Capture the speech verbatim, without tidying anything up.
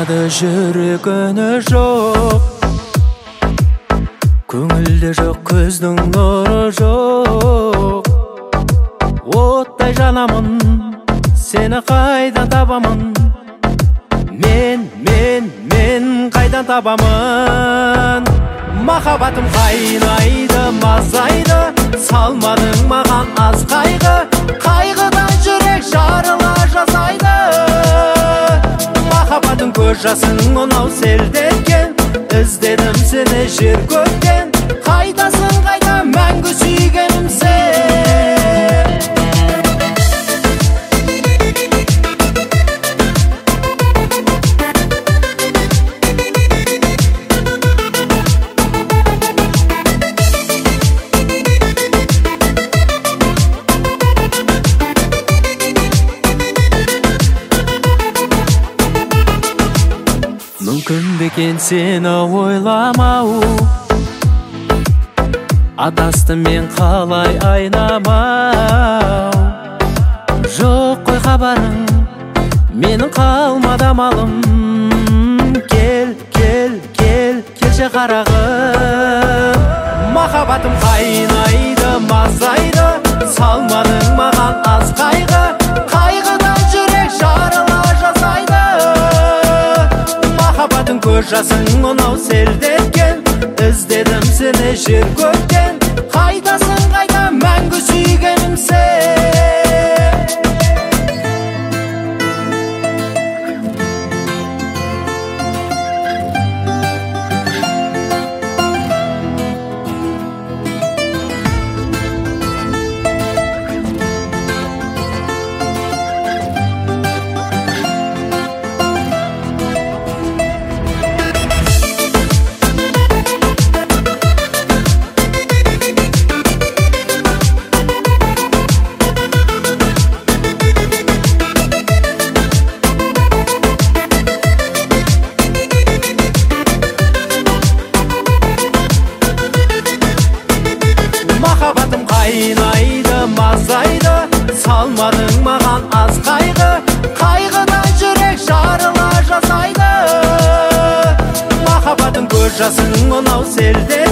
Қалмады жүрек үні жоқ, көңілде жоқ көздің нұры жоқ. Оттай жанамын, сені қайдан табамын? Мен, мен, мен қайдан табамын? Махаббатым қайнайды, мазайды, салмадың маған аз қайғы. Қайғыдан жүрек жарыла жазайды. Махаббатым көз жасың мынау селдеткен, іздедім сені жер көктен. Қайдасың қайда мәңгі сүйгенім сен? Мүмкін бекен сені ойламау, адастым мен қалай айнамау. Жоқ қой хабарың, менің қалмады амалым. Кел, кел, кел, келші қарағым. Махаббатым қайнайды, мазайды, салмадың маған аз қайғы. Қайғыдан жүрек жарыла жазайды. Махаббатым көз жасың мынау селдеткен, іздедім сені жер көктен. Қайдасың қайда мәңгі сүйгенім сен? Махаббатым қайнайды, мазайды, салмадың маған аз қайғы. Қайғыдан жүрек жарыла жазайды. Махаббатым көз жасың мынау селде